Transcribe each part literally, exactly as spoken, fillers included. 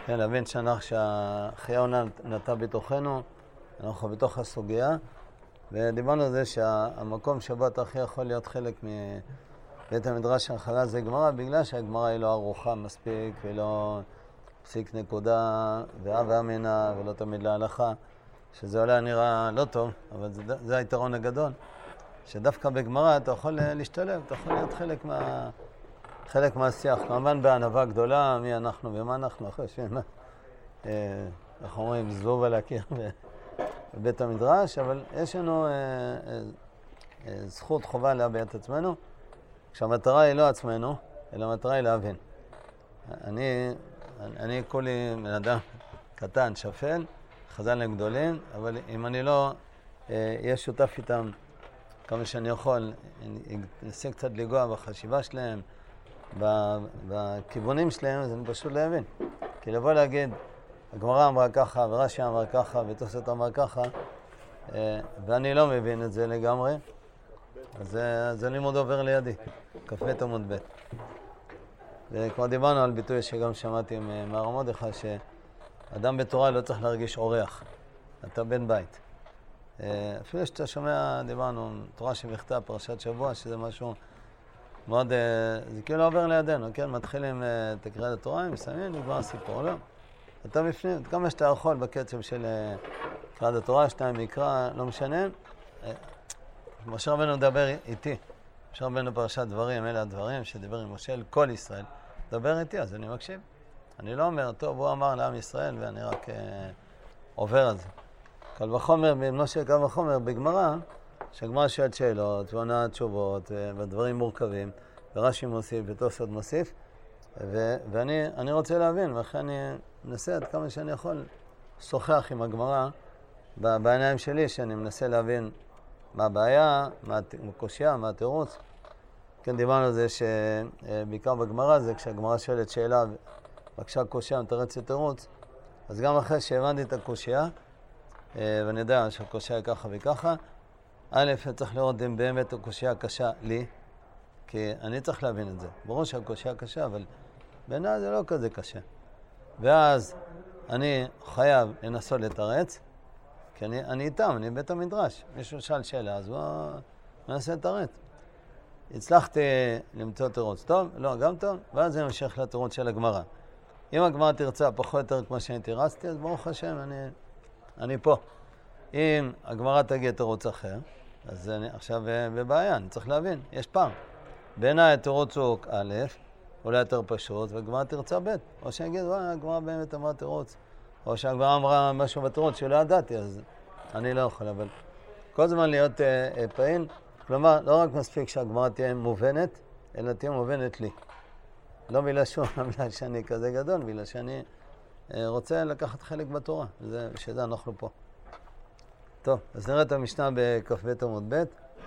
כן, להבין שאנחנו, שהחייה נטע בתוכנו, אנחנו בתוך הסוגיה, ודיברנו על זה שהמקום שבו אתה הכי יכול להיות חלק מבית המדרש החלה זה גמרא, בגלל שהגמרא היא לא ערוכה מספיק, ולא פסיק נקודה, ואה ואמינה, ולא תמיד להלכה, שזה אולי נראה לא טוב, אבל זה, זה היתרון הגדול, שדווקא בגמרא אתה יכול להשתלב, אתה יכול להיות חלק מה... חלק מהשיח, כמובן בענווה גדולה, מי אנחנו ומה אנחנו, אחרי שמה, אנחנו אומרים, זבוב על הקיר בבית המדרש, אבל יש לנו אה, אה, זכות חובה להביע את עצמנו, כשהמטרה היא לא עצמנו, אלא המטרה היא להבין. אני, אני, אני כולי בן אדם קטן, שפל, חז"לים גדולים, אבל אם אני לא אהיה אה, שותף איתם כמה שאני יכול, אני אנסה קצת לגוע בחשיבה שלהם, בכיוונים שלהם, אז אני פשוט לא אבין. כי לבוא להגיד, הגמרא אמרה ככה, ורש"י אמר ככה, ותוספות אמר ככה, ואני לא מבין את זה לגמרי, אז זה לימוד עובר לידי, כ"ב עמוד ב'. וכבר דיברנו על ביטוי שגם שמעתי מהרב מרדכי, שאדם בתורה לא צריך להרגיש אורח, אתה בן בית. אפילו שאתה שומע, דיברנו, תורה שבכתב, פרשת שבוע, שזה משהו מאוד, זה כאילו עובר לידינו, כן? מתחילים את קריאת התורה, מסיימים, נגמר הסיפור, לא? אתה בפנים, כמה שאתה יכול בקצב של קריאת התורה, שניים מקרא, לא משנה. משה רבנו מדבר איתי, משה רבנו פרשת דברים, אלה הדברים שדיבר עם משה אל כל ישראל. דבר איתי, אז אני מקשיב. אני לא אומר, טוב, הוא אמר לעם ישראל ואני רק אה, עובר על זה. קל וחומר, משה קל וחומר בגמרא, שהגמרא שואלת שאלות ועונה תשובות ודברים מורכבים, ורש"י מוסיף ותוספות מוסיף, ו- ואני אני רוצה להבין, ואחרי אני מנסה עד כמה שאני יכול לשוחח עם הגמרא בעיניים שלי, שאני מנסה להבין מה הבעיה, מה הקושיה, מה התירוץ. כן, דיברנו על זה שבעיקר בגמרא זה כשהגמרא שואלת שאלה, בבקשה קושיה, מתרצת תירוץ, אז גם אחרי שהבנתי את הקושיה, ואני יודע שהקושיה היא ככה וככה, א', צריך לראות אם באמת הקושיה קשה לי, כי אני צריך להבין את זה. ברור שהקושיה קשה, אבל בעיניי זה לא כזה קשה. ואז אני חייב לנסות לתרץ, כי אני, אני איתם, אני בית המדרש. מישהו שאל שאלה, אז בוא ננסה לתרץ. הצלחתי למצוא תירוץ טוב, לא, גם טוב, ואז אני ממשיך לתירוץ של הגמרא. אם הגמרא תרצה פחות או יותר כמו שאני תירצתי, אז ברוך השם, אני, אני פה. אם הגמרא תגיע תירוץ אחר, אז אני עכשיו בבעיה, אני צריך להבין, יש פעם. בעיניי התירוץ הוא א', אולי יותר פשוט, והגמרא תרצה ב', או שאני אגיד, וואי, הגמרא באמת אמרה תירוץ, או שהגמרא אמרה משהו בתירוץ שלא ידעתי, אז אני לא יכול, אבל כל זמן להיות אה, אה, פעיל, כלומר, לא רק מספיק שהגמרא תהיה מובנת, אלא תהיה מובנת לי. לא בגלל שום, בגלל שאני כזה גדול, בגלל שאני אה, רוצה לקחת חלק בתורה, וזה, שזה אנחנו פה. טוב, אז נראה את המשנה בכ"ב עמוד ב'.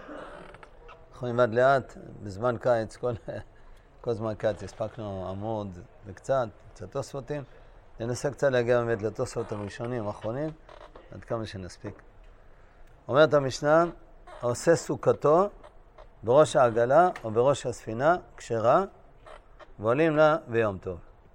אנחנו נלמד לאט, בזמן קיץ, כל, כל זמן קיץ הספקנו עמוד וקצת, קצת תוספותים. ננסה קצת להגיע באמת לתוספות הראשונים, האחרונים, עד כמה שנספיק. אומרת המשנה, העושה סוכתו בראש העגלה או בראש הספינה, כשרה, ועולים לה ביום טוב.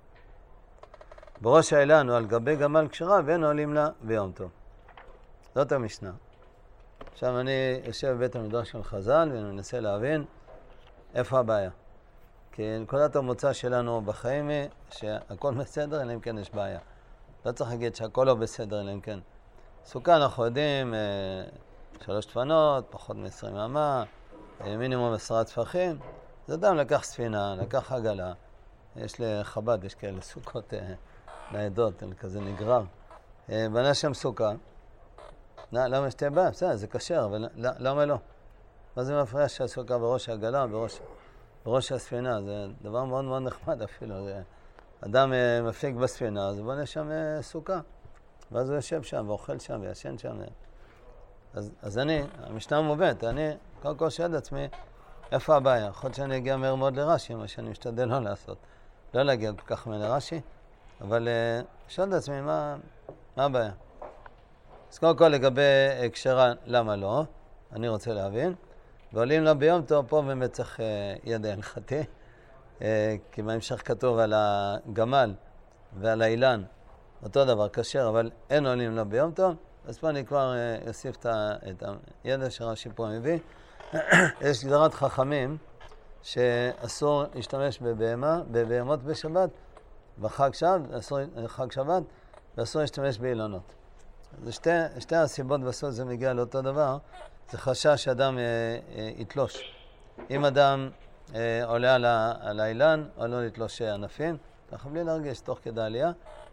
בראש האילן או על גבי גמל כשרה, ואין עולים לה ביום טוב. זאת המשנה. עכשיו אני יושב בבית המדרש של חז"ל ואני מנסה להבין איפה הבעיה. כי נקודת המוצא שלנו בחיים היא שהכל בסדר אלא אם כן יש בעיה. לא צריך להגיד שהכל לא בסדר אלא אם כן. סוכה אנחנו יודעים, שלוש תפנות, פחות מ-עשרים אמה, מינימום עשרה טפחים. זה אדם לקח ספינה, לקח עגלה. יש לחב"ד, יש כאלה סוכות ניידות, כזה נגרר. בנה שם סוכה. למה שתהיה בעיה? בסדר, זה קשר, אבל למה לא? מה זה מפריע שהסוכה בראש העגלה, בראש, בראש הספינה? זה דבר מאוד מאוד נחמד אפילו. זה, אדם מפליג בספינה, אז בוא נשם סוכה. ואז הוא יושב שם ואוכל שם וישן שם. אז, אז אני, המשנה מובנת, אני קודם כל שואל את עצמי, איפה הבעיה? יכול להיות שאני אגיע מהר מאוד לרש"י, מה שאני משתדל לא לעשות. לא להגיע כל כך מהר לרש"י, אבל שואל את עצמי, מה, מה הבעיה? אז קודם כל לגבי כשרה, למה לא? אני רוצה להבין. ועולים לה ביום טוב, פה באמת צריך יד הלכתי, כי בהמשך כתוב על הגמל, ועל האילן, אותו דבר, כשר, אבל אין עולים לו ביום טוב, אז פה אני כבר אוסיף את הידע שרש"י פה מביא. יש גזרת חכמים שאסור להשתמש בבהמה, בבהמות בשבת, בחג שבת, אסור, חג שבת, ואסור להשתמש באילנות. זה שתי, שתי הסיבות בסוף זה מגיע לאותו דבר, זה חשש שאדם אה, אה, יתלוש. אם אדם אה, עולה על, ה, על האילן, עלול לתלוש ענפים, ככה בלי להרגיש תוך כדי עלייה.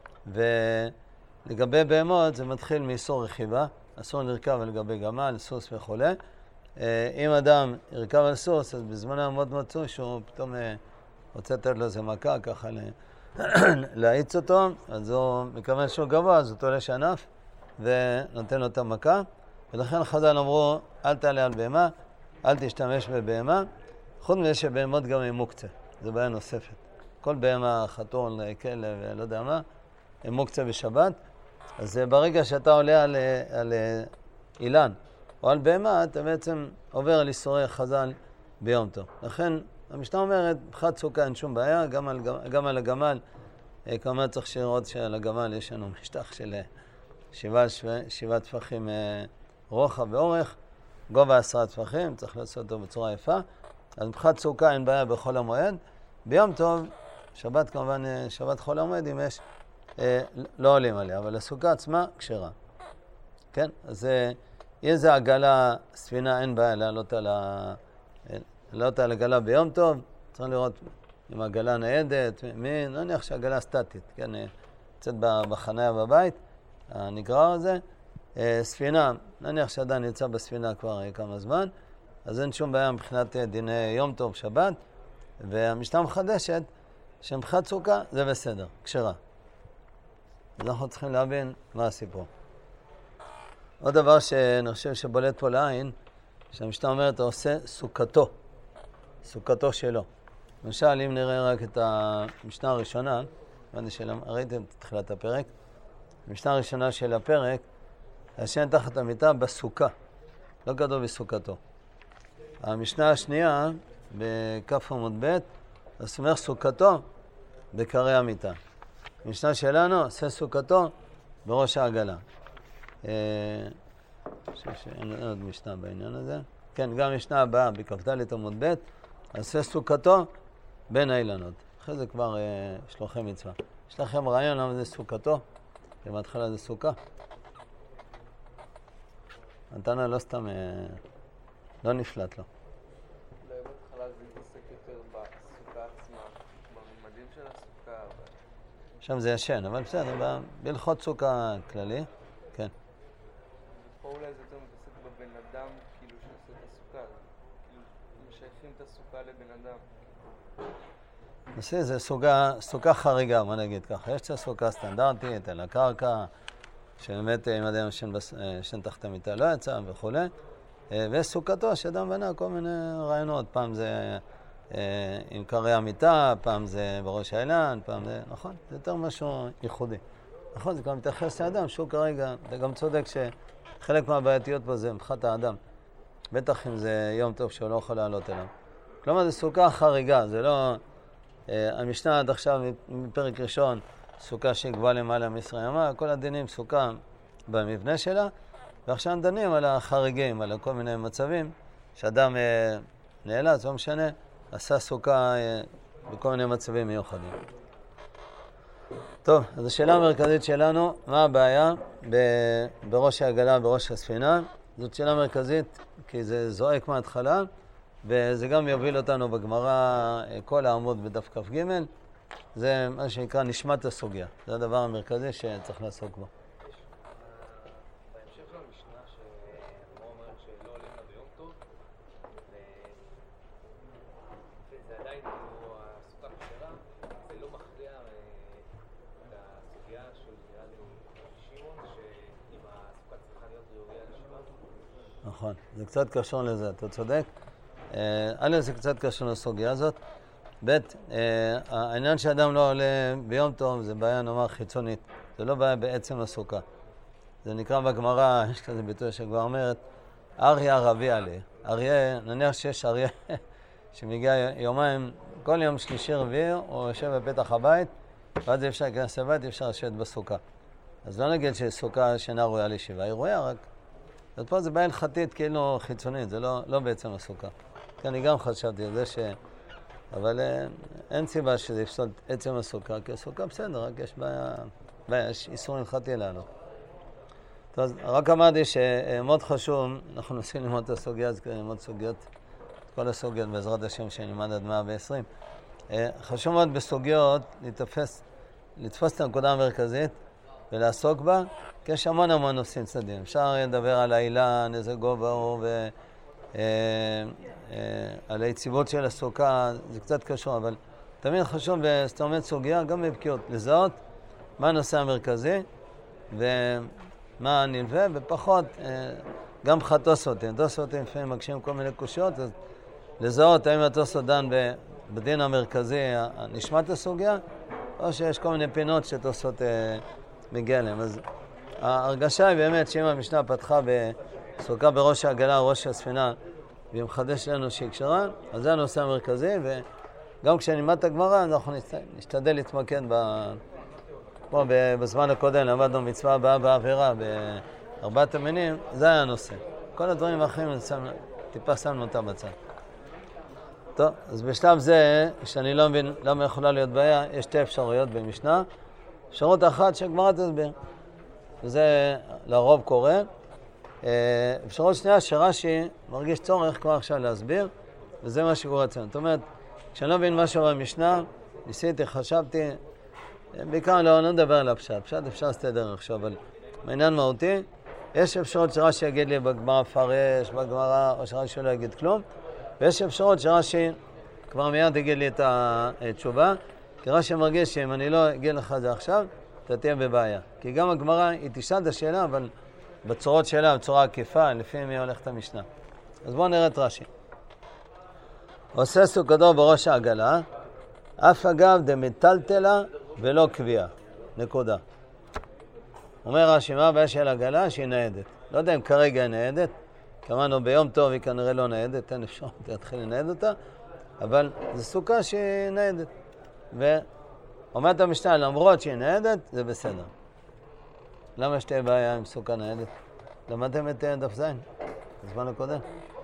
ולגבי בהמות זה מתחיל מאיסור רכיבה, אסור לרכב על גבי גמל, סוס וכו'. אה, אם אדם ירכב על סוס, אז בזמנו מאוד מצוי שהוא פתאום אה, רוצה לתת לו איזה מכה, ככה להאיץ אותו, אז הוא מכוון שהוא גבוה, אז הוא תולש ענף ונותן לו את המכה. ולכן חז"ל אמרו, אל תעלה על בהמה, אל תשתמש בבהמה, חוץ מזה שבהמות גם הם מוקצה, זו בעיה נוספת. כל בהמה, חתול, כלב, לא יודע מה, הם מוקצה בשבת, אז ברגע שאתה עולה על, על אילן או על בהמה, אתה בעצם עובר על איסורי חז"ל ביום טוב. לכן המשנה אומרת, בחג סוכה אין שום בעיה, גם על, גם על הגמל, כמובן צריך לראות שעל הגמל יש לנו משטח של שבעה, שבעה טפחים רוחב ואורך, גובה עשרה טפחים, צריך לעשות אותו בצורה יפה. אז בחג סוכה אין בעיה בחול המועד. ביום טוב, שבת כמובן, שבת חול המועד, אם יש, אה, לא עולים עליה, אבל הסוכה עצמה כשרה. כן? אז אם זה עגלה, ספינה, אין בעיה לעלות על, ה... לעלות על עגלה ביום טוב. צריך לראות אם עגלה ניידת, מי, נניח שעגלה סטטית, כן? יוצאת בחניה בבית, הנגרר הזה. ספינה, נניח שאדם יצא בספינה כבר כמה זמן, אז אין שום בעיה מבחינת דיני יום טוב שבת, והמשנה מחדשת שמבחינת סוכה זה בסדר, כשרה. אז אנחנו צריכים להבין מה הסיפור. עוד דבר שאני חושב שבולט פה לעין, שהמשנה אומרת, אתה עושה סוכתו, סוכתו שלו. למשל, אם נראה רק את המשנה הראשונה, ראיתם את תחילת הפרק, המשנה הראשונה של הפרק, השן תחת המיטה בסוכה, לא כתוב בסוכתו. המשנה השנייה, בכף עמוד ב', אז אומר סוכתו בקרי המיטה. המשנה שלנו, עושה סוכתו בראש העגלה. אני חושב שאין עוד משנה בעניין הזה. כן, גם משנה הבאה, בכף ד' עמוד ב', עושה סוכתו בין האילנות. אחרי זה כבר יש לכם מצווה. יש לכם רעיון למה זה סוכתו? במתחילה זה סוכה. נתנה לא סתם, לא נפלט לו. אולי בהתחלה זה מתעסק יותר בסוכה עצמה, בממדים של הסוכה. שם זה ישן, אבל בסדר, בהלכות סוכה כללי, כן. פה אולי זה יותר מתעסק בבן אדם, כאילו שעושה את הסוכה, כאילו משייכים את הסוכה לבן אדם. נושא זה סוכה, סוכה חריגה, מה נגיד ככה. יש את הסוכה סטנדרטית, על הקרקע, שבאמת אם אדם ישן תחת המיטה לא יצא וכו'. ויש סוכתו שאדם בנה כל מיני רעיונות, פעם זה עם קרי המיטה, פעם זה בראש האילן, פעם זה, נכון? זה יותר משהו ייחודי. נכון, זה גם מתייחס לאדם שהוא כרגע, אתה גם צודק שחלק מהבעייתיות פה זה מבחינת האדם. בטח אם זה יום טוב שהוא לא יכול לעלות אליו. כלומר, זה סוכה חריגה, זה לא... המשנה עד עכשיו מפרק ראשון, סוכה שגבה למעלה מ-עשרים ימה, כל הדינים סוכה במבנה שלה, ועכשיו דנים על החריגים, על כל מיני מצבים, שאדם אה, נאלץ, לא משנה, עשה סוכה אה, בכל מיני מצבים מיוחדים. טוב, אז השאלה המרכזית שלנו, מה הבעיה ב- בראש העגלה, בראש הספינה? זאת שאלה מרכזית, כי זה זועק מההתחלה, וזה גם יוביל אותנו בגמרא, כל העמוד בדף כף ג', זה מה שנקרא נשמת הסוגיה. זה הדבר המרכזי שצריך לעסוק בו. בהמשך למשנה שהגמרא אומרת שלא עולים לה ביום טוב, וזה עדיין כאילו הסוכה כשרה, זה לא מכריע את הסוגיה של נראה לי שמעון, שאם הסוכה צריכה להיות ראויה לשמה. נכון, זה קצת קשור לזה, אתה צודק. א', זה קצת קשור לסוגיה הזאת. ב', העניין שאדם לא עולה ביום טוב זה בעיה נאמר חיצונית, זה לא בעיה בעצם הסוכה. זה נקרא בגמרא, יש כזה ביטוי שכבר אומרת, אריה רבי עלי. אריה, נניח שיש אריה שמגיע יומיים, כל יום שלישי רביעי, הוא יושב בפתח הבית ואז אי אפשר להיכנס לבית, אי אפשר לשבת בסוכה. אז לא נגיד שסוכה שאינה ראויה לישיבה, היא ראויה רק. אז פה זה בעיה הלכתית כאילו חיצונית, זה לא, לא בעצם הסוכה. כי אני גם חשבתי על זה ש... אבל אין סיבה שזה יפסול עצם הסוכה, כי הסוכה בסדר, רק יש בעיה, בעיה יש איסור הלכתי לעלות. טוב, אז רק אמרתי שמאוד חשוב, אנחנו ננסים ללמוד את הסוגיה, אז ללמוד סוגיות, את כל הסוגיות בעזרת השם שנלמד עד מאה ועשרים. חשוב מאוד בסוגיות לתפס, לתפוס את הנקודה המרכזית ולעסוק בה, כי יש המון המון נושאים צדדים. אפשר לדבר על האילן, איזה גובה הוא, ועל היציבות של הסוכה, זה קצת קשור, אבל תמיד חשוב בסתר עומד סוגיה, גם בבקיאות, לזהות מה הנושא המרכזי ומה הנלווה, ופחות, גם חתוסותים. תוספותים לפעמים מקשים כל מיני קושיות, אז לזהות האם התוספות דן בדין המרכזי נשמת הסוגיה, או שיש כל מיני פינות שתוספות מגיע להם. אז ההרגשה היא באמת שאם המשנה פתחה בסוכה בראש העגלה, ראש הספינה, והיא מחדש לנו שהיא קשרה, אז זה הנושא המרכזי, וגם כשנלמד את הגמרא, אנחנו נשתדל להתמקד ב... כמו בזמן הקודם, למדנו מצווה הבאה בעבירה, בארבעת המינים, זה היה הנושא. כל הדברים האחרים, טיפה שמנו אותם בצד. טוב, אז בשלב זה, שאני לא מבין למה יכולה להיות בעיה, יש שתי אפשרויות במשנה. אפשרות אחת שהגמרא תסביר, וזה לרוב קורה. אפשרות שנייה שרש"י מרגיש צורך כבר עכשיו להסביר, וזה מה שקורה אצלנו. זאת אומרת, כשאני לא מבין משהו במשנה, ניסיתי, חשבתי, בעיקר לא, לא נדבר על הפשט. פשט אפשר לסתדר עכשיו, אבל בעניין מהותי, יש אפשרות שרש"י יגיד לי בגמרא פרש, בגמרא, או שרש"י לא יגיד כלום, ויש אפשרות שרש"י כבר מיד יגיד לי את התשובה, כי רש"י מרגיש שאם אני לא אגיד לך את זה עכשיו, אתה תהיה בבעיה. כי גם הגמרא היא תשאל את השאלה, אבל בצורות שלה, בצורה עקיפה, לפי מי הולכת המשנה. אז בואו נראה את רש"י. עושה סוכתו בראש העגלה, אף אגב דמטלטלה ולא קביעה. נקודה. אומר רש"י, מה הבעיה של העגלה? שהיא ניידת. לא יודע אם כרגע היא ניידת, כמובן ביום טוב היא כנראה לא ניידת, אין אפשרות להתחיל לנייד אותה, אבל זו סוכה שהיא ניידת. ואומרת המשנה, למרות שהיא ניידת, זה בסדר. למה שתהיה בעיה עם סוכה ניידת? למדתם את דף זין, בזמן הקודם.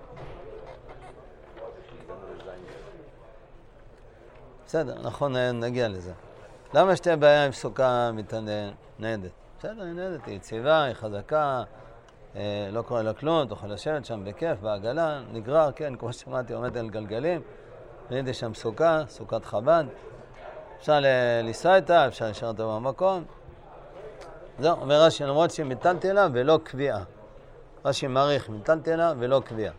בסדר, נכון, נגיע לזה. למה שתהיה בעיה עם סוכה ניידת? בסדר, היא ניידת, היא יציבה, היא חזקה, לא קורה לה כלום, תוכל לשבת שם בכיף, בעגלה, נגרר, כן, כמו ששמעתי, עומד על גלגלים, ראיתי שם סוכה, סוכת חב"ד, אפשר לנסוע איתה, אפשר לשאר אותה במקום. זהו, אומר רש"י, למרות שהיא מטלטלה ולא קביעה. רש"י מעריך, מטלטלה ולא קביעה.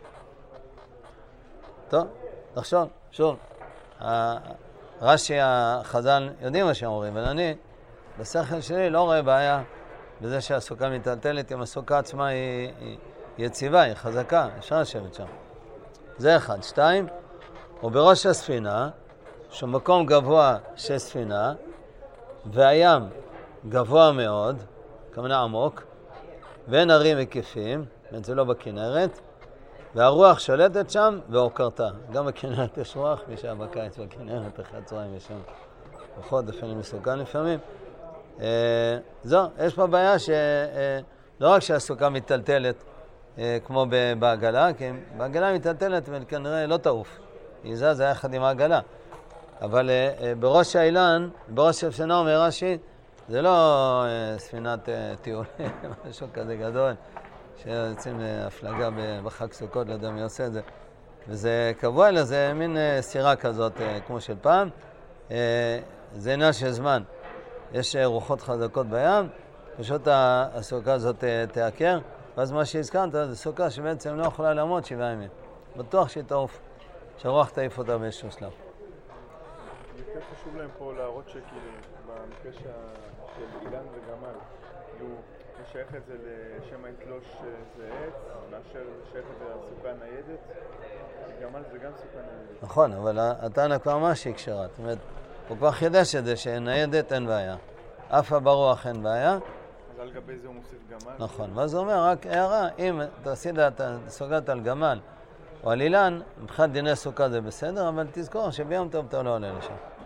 טוב, תחשוב, שוב, רש"י החז"ל יודעים מה שהם אומרים, אבל אני, בשכל שלי לא רואה בעיה בזה שהסוכה מטלטלת, אם הסוכה עצמה היא, היא, היא יציבה, היא חזקה, אפשר לשבת שם. זה אחד. שתיים, ובראש הספינה, שהוא מקום גבוה של ספינה, והים גבוה מאוד, כמובן עמוק, ואין הרים מקיפים, זה לא בכנרת, והרוח שולטת שם ועוקרתה. גם בכנרת יש רוח, מי שהיה בקיץ בכנרת, אחרי הצהריים יש שם רוחות, אפילו מסוכן לפעמים. אה, זו, יש פה בעיה שלא אה, רק שהסוכה מטלטלת אה, כמו בעגלה, כי בעגלה מטלטלת וכנראה לא תעוף. היא זזה יחד עם העגלה. אבל אה, אה, בראש האילן, בראש הספינה אומר רש"י, זה לא אה, ספינת אה, טיול, משהו כזה גדול, שיוצאים להפלגה בחג סוכות, לא יודע מי עושה את זה. וזה קבוע אלא, זה מין אה, סירה כזאת אה, כמו של פעם. אה, זה עניין של זמן. יש רוחות חזקות בים, פשוט הסוכה הזאת תעקר, ואז מה שהזכרת זה סוכה שבעצם לא יכולה לעמוד שבעה ימים. בטוח שהיא תעוף, שהרוח תעיף אותה באיזשהו שלב. יותר חשוב להם פה להראות שכאילו, במקרה של אילן וגמל, כאילו, לשייך את זה לשם היתלוש זה עץ, מאשר לשייך את זה לסוכה ניידת, גמל זה גם סוכה ניידת. נכון, אבל התנא כבר ממש היא קשרה, זאת אומרת, הוא כבר חידש את זה שניידת אין בעיה. אף ברוח אין בעיה. אז על גבי זה הוא מוסיף גמל? נכון, ואז הוא אומר, רק הערה, אם אתה עשית, אתה סוגרת על גמל או על אילן, מבחינת דיני סוכה זה בסדר, אבל תזכור שביום טוב אתה לא עולה לשם.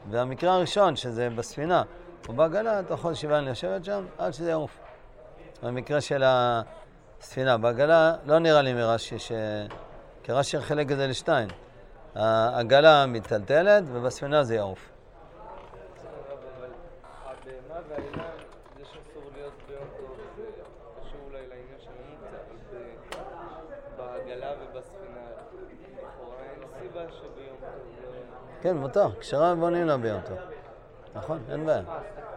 והמקרה הראשון, שזה בספינה, או בעגלה, אתה יכול שבעין לשבת שם, עד שזה יעוף. במקרה של הספינה, בעגלה לא נראה לי מרש"י, ש... כי רש"י חלק את זה לשתיים. העגלה מטלטלת, ובספינה זה יעוף. אבל הבהמה והאילן, זה שאסור להיות ביום טוב, זה קשור אולי לעניין של המוצא, אבל בעגלה ובספינה, לכאורה אין סיבה שביום טוב לא... כן, מותר, כשרה בונים לה ביום טוב. נכון, אין בעיה.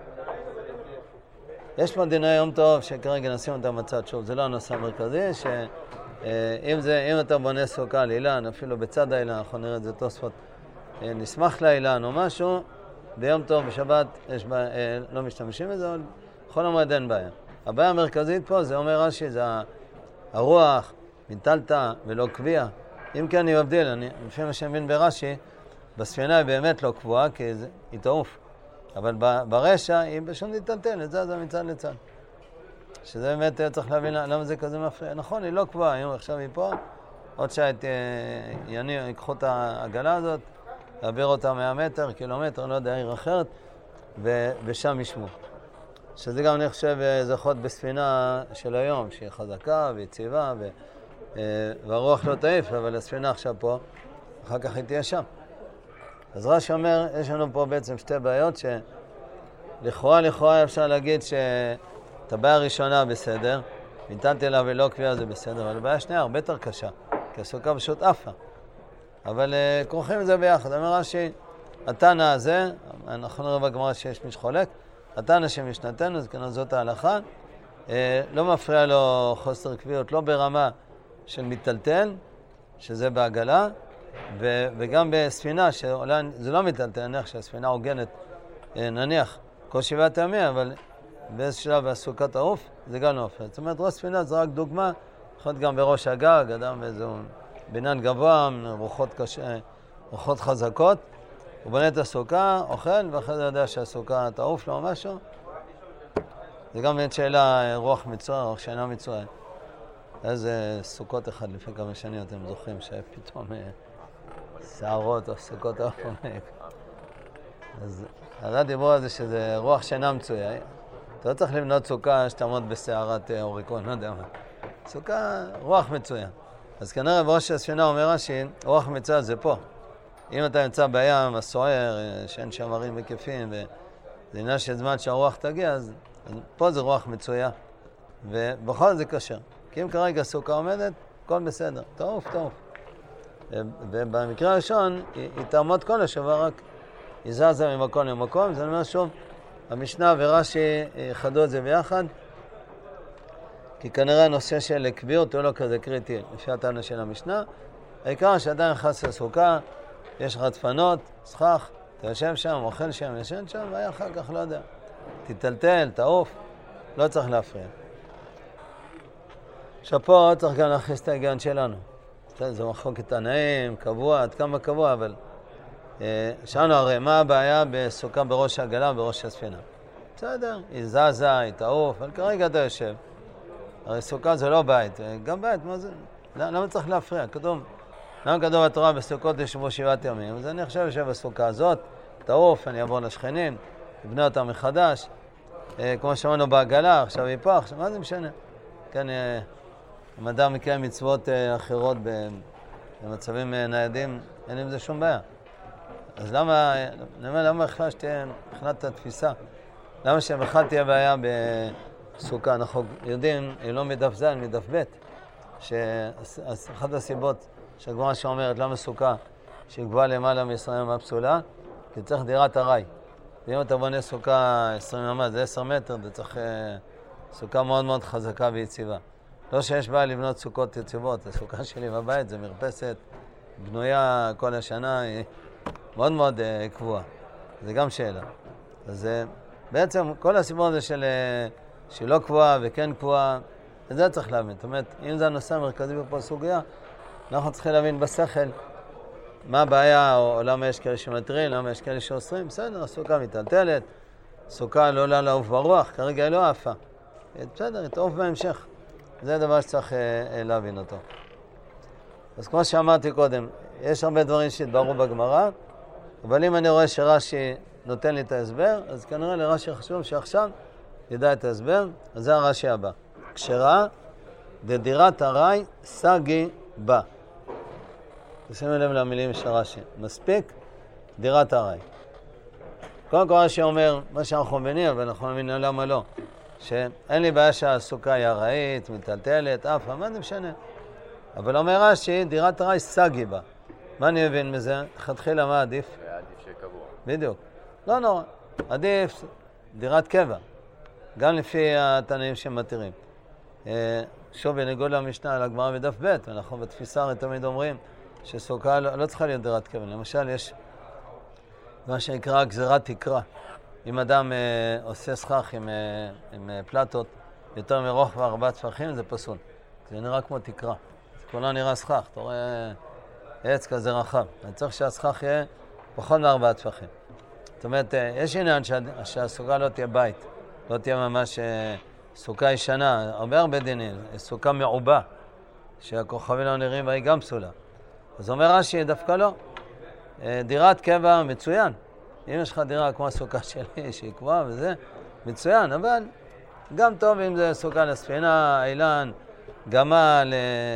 יש פה דיני יום טוב שכרגע נשים אותם בצד, שוב, זה לא הנושא המרכזי, שאם זה, אם אתה בונה סוכה על אילן, אפילו בצד האילן, אנחנו נראה את זה תוספות, נשמח לאילן או משהו, ביום טוב, בשבת, יש בה, לא משתמשים בזה, אבל בכל המועד אין בעיה. הבעיה המרכזית פה, זה אומר רש"י, זה הרוח, מטלטה ולא קביעה. אם כן, אני מבדיל, אני, לפי מה שאני מבין ברש"י, בספינה היא באמת לא קבועה, כי זה, היא תעוף. אבל ברשע היא פשוט נטלטלת, זה זה מצד לצד. שזה באמת צריך להבין למה זה כזה מפריע. נכון, היא לא קבועה, היום עכשיו היא פה, עוד שעת ייקחו את העגלה הזאת, להעביר אותה מאה מטר, קילומטר, לא יודע, עיר אחרת, ושם ישמו. שזה גם אני חושב, זה יכול להיות בספינה של היום, שהיא חזקה ויציבה, והרוח לא תעיף, אבל הספינה עכשיו פה, אחר כך היא תהיה שם. אז רש"י אומר, יש לנו פה בעצם שתי בעיות שלכאורה, לכאורה אפשר להגיד שאת הבעיה הראשונה בסדר, מטלטלה ולא קביעה זה בסדר, אבל הבעיה השנייה הרבה יותר קשה, כי הסוכה פשוט עפה. אבל uh, כורכים את זה ביחד. אומר רש"י, התנא הזה, אנחנו נראה בגמרא שיש מי שחולק, התנא שמשנתנו, זה כנראה זאת ההלכה, uh, לא מפריע לו חוסר קביעות, לא ברמה של מטלטל, שזה בעגלה, ו- וגם בספינה, שאולי זה לא מטלטל, נניח שהספינה עוגנת, נניח, כל שבעת ימים, אבל באיזה שלב הסוכה תעוף, זה גם לא מפריע. זאת אומרת, ראש ספינה זה רק דוגמה, יכול להיות גם בראש הגג, אדם באיזו בניין גבוה, רוחות, קש... רוחות חזקות, הוא בנה את הסוכה, אוכל, ואחרי זה יודע שהסוכה תעוף לו או משהו. זה גם באמת שאלה רוח מצויה, רוח שאינה מצויה. איזה סוכות אחד לפני כמה שנים אתם זוכרים שפתאום שערות או סוכות האחרונים. אז הרי דיברו על זה שזה רוח שאינה מצויה. אתה לא צריך לבנות סוכה שתעמוד בסערת אוריקון, לא יודע מה. סוכה, רוח מצויה. אז כנראה בראש הספינה אומר רש"י, רוח מצויה זה פה. אם אתה נמצא בים, הסוער, שאין שם ערים מקיפים, וזה עניין של זמן שהרוח תגיע, אז, אז פה זה רוח מצויה. ובכל זה קשר. כי אם כרגע הסוכה עומדת, הכל בסדר. תעוף, תעוף. ובמקרה הראשון, היא, היא תעמוד כל השבוע, רק היא זזה ממקום למקום. זה אומר שוב, המשנה ורש"י חדו את זה ביחד, כי כנראה הנושא של קביעות הוא לא כזה קריטי, לפי הטענה של המשנה. העיקר שעדיין נכנס לסוכה, יש לך דפנות, סכך, אתה יושב שם, אוכל שם, ישן שם, והיה אחר כך, לא יודע. תטלטל, תעוף, לא צריך להפריע. עכשיו פה צריך גם להכניס את ההיגיון שלנו. זה מחוק את הנעים, קבוע, עד כמה קבוע, אבל שאלנו הרי מה הבעיה בסוכה בראש העגלה ובראש הספינה. בסדר, היא זזה, היא תעוף, אבל כרגע אתה יושב. הרי סוכה זה לא בית, גם בית, מה זה? למה צריך להפריע? כתוב, למה כתוב בתורה בסוכות ישבו שבעת ימים? אז אני עכשיו יושב בסוכה הזאת, תעוף, אני אעבור לשכנים, אבנה אותה מחדש, כמו שאמרנו בעגלה, עכשיו היא פה, עכשיו מה זה משנה? כן, אם אדם מקיים מצוות אחרות במצבים ניידים, אין עם זה שום בעיה. אז למה, אני אומר, למה בכלל שתהיה, מבחינת את התפיסה? למה שבכלל תהיה בעיה בסוכה? אנחנו יודעים, היא לא מדף ז', מדף ב', שאחת הסיבות שהגמרא שאומרת למה סוכה שהיא גבוהה למעלה מ-עשרים אמה פסולה, כי צריך דירת ארעי. ואם אתה בונה סוכה עשרים אמה, זה עשר מטר, זה צריך סוכה מאוד מאוד חזקה ויציבה. לא שיש בעיה לבנות סוכות יציבות, הסוכה שלי בבית זה מרפסת, בנויה כל השנה, היא מאוד מאוד uh, קבועה. זה גם שאלה. אז uh, בעצם כל הסיפור הזה של uh, שהיא לא קבועה וכן קבועה, את זה צריך להבין. זאת אומרת, אם זה הנושא המרכזי בפה סוגיה, אנחנו צריכים להבין בשכל מה הבעיה, או, או למה יש כאלה שמטרים, למה יש כאלה שאוסרים. בסדר, הסוכה מטלטלת, סוכה לא עולה לעוף ברוח, כרגע היא לא עפה. בסדר, היא תעוף בהמשך. זה הדבר שצריך uh, uh, להבין אותו. אז כמו שאמרתי קודם, יש הרבה דברים שהתבררו בגמרא, אבל אם אני רואה שרש"י נותן לי את ההסבר, אז כנראה לרש"י חשוב שעכשיו ידע את ההסבר, אז זה הרש"י הבא. כשרה ודירת ארעי סגי בה. תשימו לב למילים של רש"י. מספיק דירת ארעי. קודם כל רש"י אומר, מה שאנחנו מבינים, אבל אנחנו מבינים למה לא, שאין לי בעיה שהסוכה היא ארעית, מטלטלת, אף, מה זה משנה? אבל אומר רש"י, דירת ארעי סגי בה. מה אני מבין מזה? תתחילה מה עדיף? עדיף שקבוע. בדיוק. לא נורא. עדיף דירת קבע. גם לפי התנאים שמתירים. שוב, בניגוד למשנה על הגמרא בדף ב', אנחנו בתפיסה הרי תמיד אומרים שסוכה לא, לא צריכה להיות דירת קבע. למשל, יש מה שנקרא גזירת תקרה. אם אדם אה, עושה סכך עם, אה, עם אה, פלטות יותר מרוחב ארבעה טפחים, זה פסול. זה נראה כמו תקרה. זה כבר לא נראה סכך. אתה רואה עץ כזה רחב. אני צריך שהסכך יהיה פחות מארבעה טפחים. זאת אומרת, אה, יש עניין שה, שהסוכה לא תהיה בית. לא תהיה ממש אה, סוכה ישנה. הרבה הרבה דינים. סוכה מעובה, שהכוכבים לא נראים והיא גם פסולה. אז אומר רש"י, דווקא לא. דירת קבע מצוין. אם יש לך דירה כמו הסוכה שלי, שהיא קבועה וזה, מצוין. אבל גם טוב אם זה סוכה לספינה, אילן, גמל,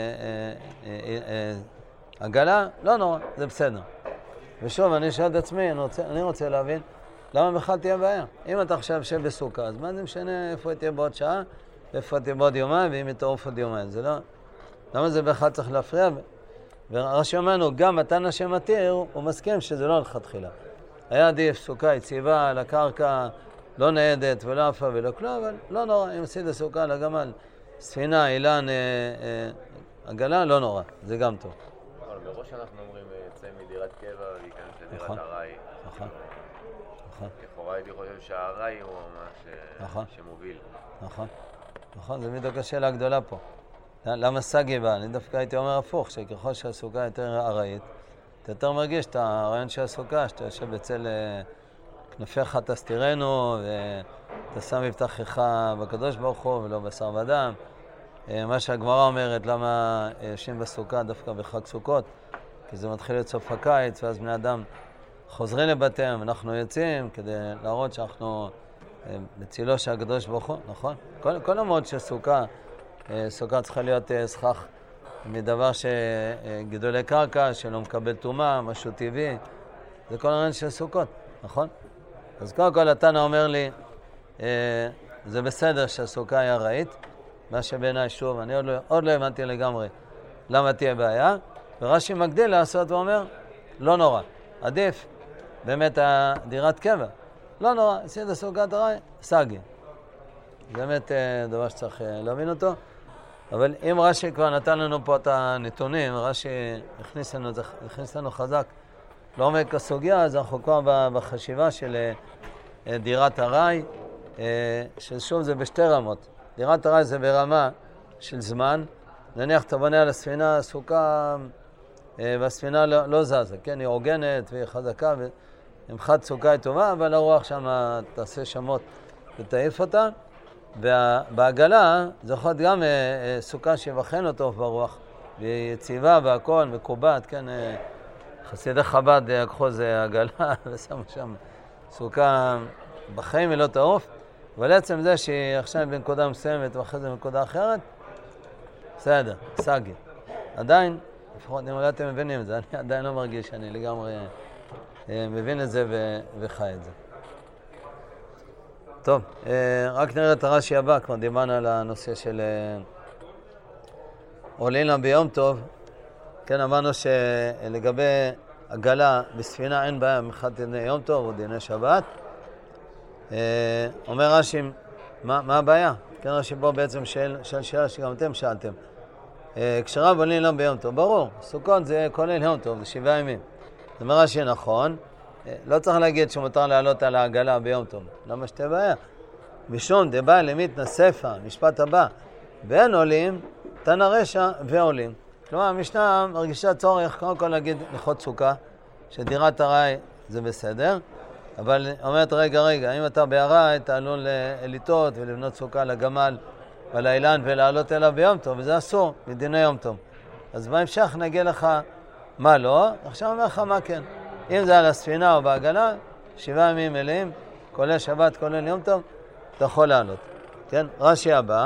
עגלה, לא נורא, זה בסדר. ושוב, אני שואל את עצמי, אני רוצה, אני רוצה להבין, למה בכלל תהיה בעיה? אם אתה עכשיו שב בסוכה, אז מה זה משנה איפה תהיה בעוד שעה, ואיפה תהיה בעוד יומיים, ואם יתערוף עוד יומיים? זה לא... למה זה בכלל צריך להפריע? ורש"י אומרנו, גם מתן השם מתיר, הוא מסכים שזה לא הלכה תחילה. היה עדיף סוכה יציבה על הקרקע, לא ניידת ולא אפה ולא כלום, אבל לא נורא. אם עשית סוכה לגמל, ספינה, אילן, אה, אה, עגלה, לא נורא. זה גם טוב. אבל מראש אנחנו אומרים, יוצא מדירת קבע וייכנס לדירת ארעי. נכון. נכון. לכאורה הייתי חושב שהארעי הוא ממש שמוביל. נכון. נכון, זה בדיוק השאלה הגדולה פה. למה סגי בה? אני דווקא הייתי אומר הפוך, שככל שהסוכה יותר ארעית, אתה יותר מרגיש את הרעיון של הסוכה, שאתה יושב בצל כנפיך תסתירנו, ואתה שם מבטחך בקדוש ברוך הוא ולא בשר ודם. מה שהגמרא אומרת, למה יושבים בסוכה דווקא בחג סוכות? כי זה מתחיל את סוף הקיץ, ואז בני אדם חוזרים לבתיהם, אנחנו יוצאים כדי להראות שאנחנו בצילו של הקדוש ברוך הוא, נכון? כל, כל המוד של סוכה, סוכה צריכה להיות סכך מדבר שגידולי קרקע, שלא מקבל טומאה, משהו טבעי. זה כל הרעיון של סוכות, נכון? אז קודם כל התנא אומר לי, זה בסדר שהסוכה היא ארעית, מה שבעיניי שוב, אני עוד לא, עוד לא הבנתי לגמרי למה תהיה בעיה, ורש"י מגדיל לעשות ואומר, לא נורא, עדיף באמת הדירת קבע, לא נורא, עשית סוכת ארעי, סגי. זה באמת דבר שצריך להבין אותו. אבל אם רש"י כבר נתן לנו פה את הנתונים, רש"י הכניס לנו, הכניס לנו חזק לעומק הסוגיה, אז אנחנו כבר בחשיבה של דירת ארעי, ששוב זה בשתי רמות. דירת ארעי זה ברמה של זמן, נניח אתה בונה על הספינה, הסוכה, והספינה לא, לא זזה, כן, היא עוגנת והיא חזקה, ומחד סוכה היא טובה, אבל הרוח שם תעשה שמות ותעיף אותה. ובעגלה זה יכול להיות גם סוכה שיבחן אותו ברוח, והיא יציבה והכל, מקובעת, כן, חסידי חב"ד לקחו זה עגלה ושמו שם סוכה בחיים היא לא תעוף, אבל עצם זה שהיא עכשיו בנקודה מסוימת ואחרי זה בנקודה אחרת, בסדר, סגי. עדיין, לפחות אם אתם מבינים את זה, אני עדיין לא מרגיש שאני לגמרי מבין את זה וחי את זה. טוב, רק נראה את הרש"י הבא, כבר דיברנו על הנושא של עולין ביום טוב. כן, אמרנו שלגבי עגלה בספינה אין בעיה מחד דיני יום טוב או דיני שבת. אומר רש"י, מה, מה הבעיה? כן, רש"י בו בעצם שאל, שאל שאלה שגם אתם שאלתם. כשרב עולין ביום טוב, ברור, סוכות זה כולל יום טוב, זה שבעה ימים. זאת אומרת רש"י נכון, לא צריך להגיד שמותר לעלות על העגלה ביום טוב. למה שתהיה בעיה? משום דבא למית נספה, משפט הבא, ואין עולים, תנא רשע ועולים. כלומר, המשנה מרגישה צורך, קודם כל להגיד לכות סוכה, שדירת ארעי זה בסדר, אבל אומרת רגע רגע, אם אתה בארעי, אתה עלול לטעות ולבנות סוכה לגמל ולאילן ולעלות אליו ביום טוב, וזה אסור, מדיני יום טוב. אז בהמשך נגיד לך מה לא, עכשיו אומר לך מה כן. אם זה על הספינה או בעגלה, שבעה ימים מלאים, כולל שבת, כולל יום טוב, אתה יכול לעלות. כן? רש"י הבא,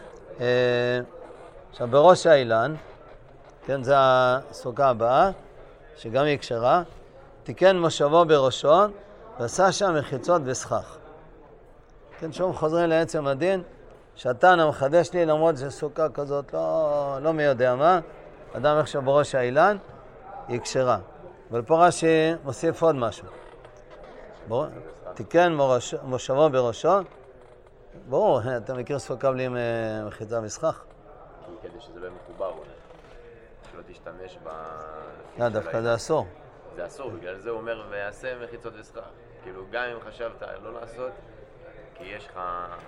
אה, עכשיו בראש האילן, כן, זה הסוכה הבאה, שגם היא כשרה, תיקן מושבו בראשו, ועשה שם מחיצות וסכך. כן, שוב חוזרים לעצם הדין, שהתנא המחדש לי, למרות שסוכה כזאת לא, לא מי יודע מה, אדם עכשיו בראש האילן, היא כשרה. אבל פה רש"י מוסיף עוד משהו. ברור, תיקן מורש, מושבו בראשו, ברור, אתה מכיר סוכה בלי מחיצה וסכך? כדי שזה לא יהיה מחובר, אולי. שלא תשתמש ב... לא, דווקא זה אסור. זה אסור, בגלל זה הוא אומר, ויעשה מחיצות וסכך. כאילו, גם אם חשבת לא לעשות, כי יש לך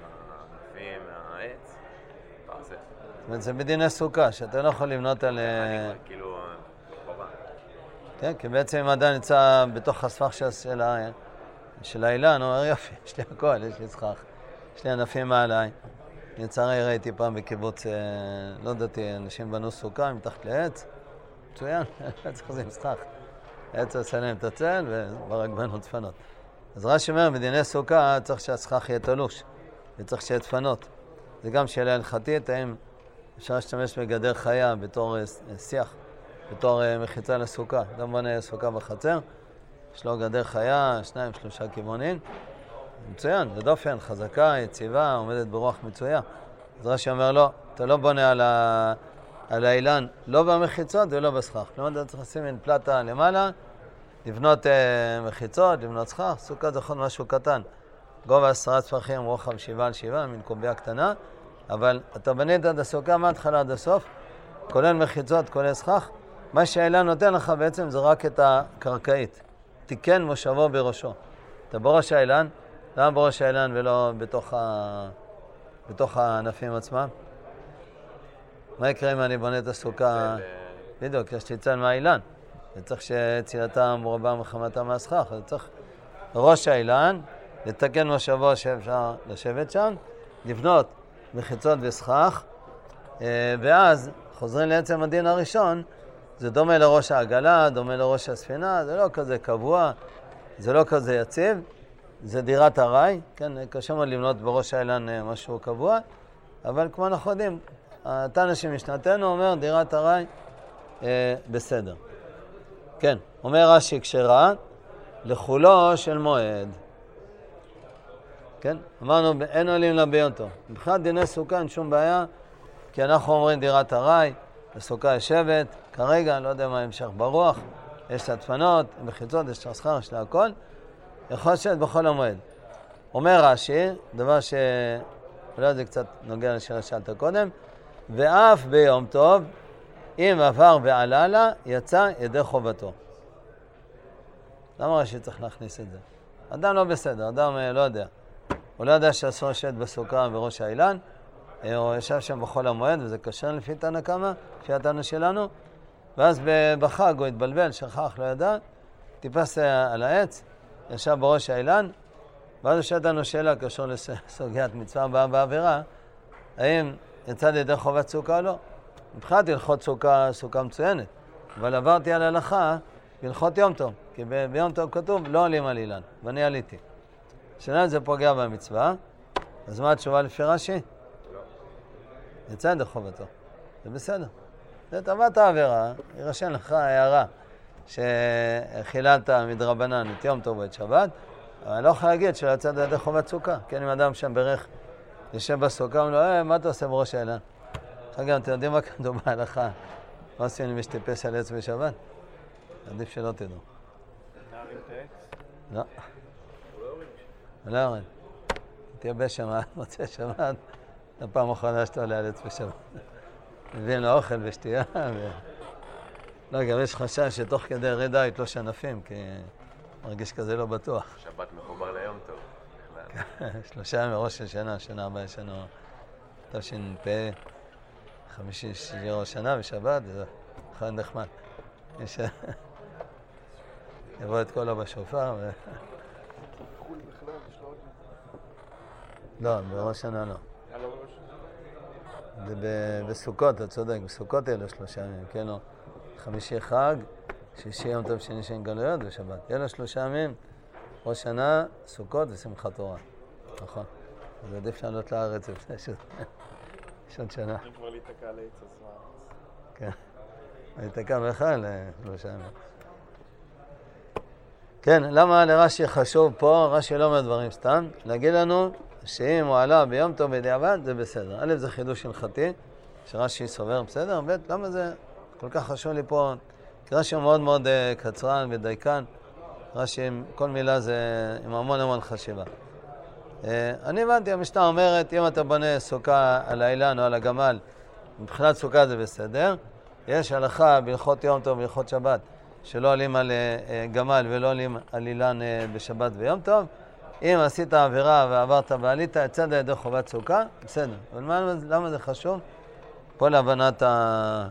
ענפים מהעץ, תעשה. זאת אומרת, זה בדיני סוכה, שאתה לא יכול לבנות על... כאילו, חובה. כן, כי בעצם אם אדם נמצא בתוך הספח של, ה... של האילן, הוא אומר, יופי, יש לי הכל, יש לי סכך, יש לי ענפים מעליי. לצערי ראיתי פעם בקיבוץ, לא יודעתי, אנשים בנו סוכה מתחת לעץ, מצוין, צריך לזה סכך. העץ עושה להם את הצל וברק בנו דפנות. אז רש"י אומר, בדיני סוכה צריך שהסכך יהיה תלוש, וצריך שיהיה דפנות. זה גם שאלה הלכתית, האם אפשר להשתמש בגדר חיה בתור שיח, בתור מחיצה לסוכה. אדם בונה סוכה בחצר, יש לו גדר חיה, שניים, שלושה כיוונים, מצוין, זה דופן, חזקה, יציבה, עומדת ברוח מצויה. אז רש"י אומר, לא, אתה לא בונה על, ה... על האילן, לא במחיצות ולא בסכך. כלומר, אתה צריך לשים עם פלטה למעלה, לבנות אה, מחיצות, לבנות סכך. סוכה זה יכול משהו קטן. גובה עשרה טפחים, רוחב שבעה על שבעה, מין קובייה קטנה. אבל אתה בנית עד הסוכה מההתחלה עד הסוף, כולל מחיצות, כולל סכך. מה שהאילן נותן לך בעצם זה רק את הקרקעית. תיקן מושבו בראשו. אתה בראש האילן, למה בראש האילן ולא בתוך, ה... בתוך הענפים עצמם? מה יקרה אם אני בונה את הסוכה? בדיוק, יש לי צל מהאילן. וצריך שצילתה מרובה מחמתה מהסכך. אז צריך ראש האילן, לתקן מושבו שאפשר לשבת שם, לבנות מחיצות וסכך, ואז חוזרים לעצם הדין הראשון, זה דומה לראש העגלה, דומה לראש הספינה, זה לא כזה קבוע, זה לא כזה יציב. זה דירת הרי, כן, קשה מאוד לבנות בראש האילן משהו קבוע, אבל כמו אנחנו יודעים, התנא שמשנתנו אומר דירת הרי אה, בסדר. כן, אומר רש"י כשרה, לחולו של מועד. כן, אמרנו, אין עולים לה ביום טוב. מבחינת דיני סוכה אין שום בעיה, כי אנחנו אומרים דירת הרי, בסוכה יושבת, כרגע, לא יודע מה המשך ברוח, יש לה דפנות, מחיצות, יש לה סכך, יש לה הכל, יכול לשבת בכל המועד. אומר רש"י, דבר ש... אולי זה קצת נוגע לשאלה שאלת קודם, ואף ביום טוב, אם עבר ועלה לה, יצא ידי חובתו. למה רש"י צריך להכניס את זה? אדם לא בסדר, אדם לא יודע. הוא לא יודע שאסור לשבת בסוכה בראש האילן, הוא ישב שם בכל המועד, וזה קשה לפי תנא קמא, לפי התנא שלנו, ואז בחג הוא התבלבל, שכח, לא ידע, טיפס על העץ, ישב בראש האילן, ואז יש לנו שאלה קשור לסוגיית מצווה הבאה בעבירה, האם יצא לידי חובת סוכה או לא? מבחינת הלכות סוכה, סוכה מצוינת, אבל עברתי על הלכה בהלכות יום טוב, כי ב- ביום טוב כתוב לא עולים על אילן, ואני עליתי. שאלה זה פוגע במצווה, אז מה התשובה לפי רש"י? לא. יצא לידי חובתו, זה בסדר. זה טבעת העבירה, ירשן לך הערה. שחיללת מדרבנן את יום טוב ואת שבת, אבל אני לא יכול להגיד שלא יצא לידי חובת סוכה. כן, אם אדם שם ברך יושב בסוכה, הוא אומר לו, אה, מה אתה עושה בראש האילן? עכשיו גם, אתם יודעים מה כתוב בהלכה? מה עושים אם יש טיפס על עץ בשבת? עדיף שלא תדעו. נערים את העץ? לא. לא יורד. תייבש שם, מוצא שבת, הפעם האחרונה שאתה עולה על עץ בשבת. מביאים לו אוכל ושתייה ו... לא, גם יש חשש שתוך כדי ירידה יתלוש ענפים, כי מרגיש כזה לא בטוח. שבת מחובר ליום טוב. שלושה ימים ראש השנה, שנה הבאה יש לנו תש"פ, חמישי, שישי ראש שנה ושבת, זה חד נחמד. יש... יבוא את כל בשופר ו... חול בכלל, יש לו עוד... לא, בראש שנה לא. זה בסוכות, אתה צודק, בסוכות אלו שלושה ימים, כן לא? חמישי חג, שישי יום טוב, שני שאין גלויות ושבת. אלו שלושה ימים ראש שנה, סוכות ושמחת תורה. נכון. אז עדיף לעלות לארץ לפני ש... יש עוד שנה. אם כבר להתקע על עץ הזמן. כן. להתקע בכלל, לא שנה. כן, למה לרש"י חשוב פה, רש"י לא אומר דברים סתם, להגיד לנו שאם הוא עלה ביום טוב בדיעבד, זה בסדר. א', זה חידוש הלכתי, שרש"י סובר בסדר, ב', למה זה כל כך חשוב לי פה, כי רש"י הוא מאוד מאוד uh, קצרן ודייקן, רש"י, כל מילה זה עם המון המון חשיבה. Uh, אני הבנתי, המשנה אומרת, אם אתה בונה סוכה על האילן או על הגמל, מבחינת סוכה זה בסדר, יש הלכה בהלכות יום טוב ובהלכות שבת, שלא עולים על uh, גמל ולא עולים על אילן uh, בשבת ויום טוב. אם עשית עבירה ועברת ועלית, יצאת ידי חובת סוכה, בסדר. אבל מה, למה זה חשוב? פה להבנת, ה...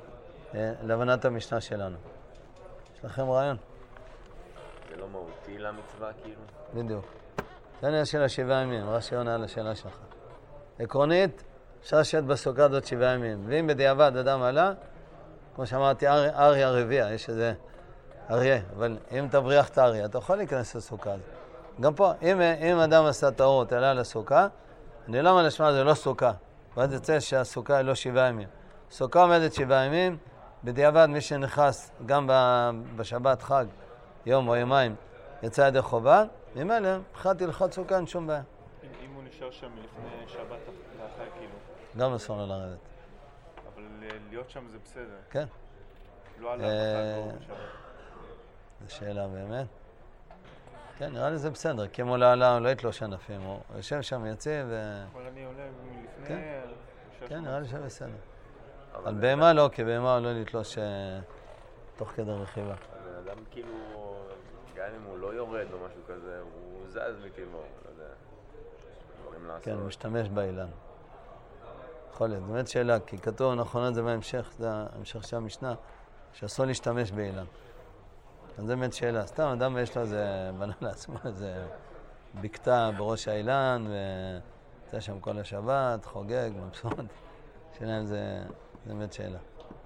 להבנת המשנה שלנו. יש לכם רעיון? זה לא מהותי למצווה כאילו? בדיוק. זה עניין של השבעה ימים, רש"י עונה על השאלה שלך. עקרונית, אפשר לשבת בסוכה עוד שבעה ימים. ואם בדיעבד אדם עלה, כמו שאמרתי, אריה הרביע, יש איזה אריה. אבל אם תבריח את האריה, אתה יכול להיכנס לסוכה הזאת. גם פה, אם, אם אדם עשה טעות, עלה לסוכה, אני לא אומר לשמה, זה לא סוכה. ואז יוצא שהסוכה היא לא שבעה ימים. סוכה עומדת שבעה ימים, בדיעבד מי שנכנס גם בשבת חג, יום או יומיים, יצא ידי חובה, ממילא, מבחינת הלכות סוכה אין שום בעיה. אם, אם הוא נשאר שם לפני שבת לאחר כאילו. גם אסור לו לרדת. אבל להיות שם זה בסדר. כן. לא עלה בחג או בשבת. זו שאלה באמת. כן, נראה לי זה בסדר, כי אם הוא לא עלה, הוא לא יתלוש ענפים, הוא יושב שם יציב ו... אבל אני עולה לפני... כן, כן נראה לי שבסדר. על בהמה לא, כי בהמה הוא לא לתלוש תוך כדי רכיבה. הבן אדם כאילו, גם אם הוא לא יורד או משהו כזה, הוא זז מטבעו, לא יודע. דברים לעשות. כן, הוא משתמש באילן. יכול להיות, באמת שאלה, כי כתוב, נכון את זה בהמשך, זה ההמשך של המשנה, שאסור להשתמש באילן. אז זה באמת שאלה. סתם אדם יש לו איזה, בנה לעצמו איזה בקתה בראש האילן, ויצא שם כל השבת, חוגג, מבסוט. שאלה אם זה, זה באמת שאלה.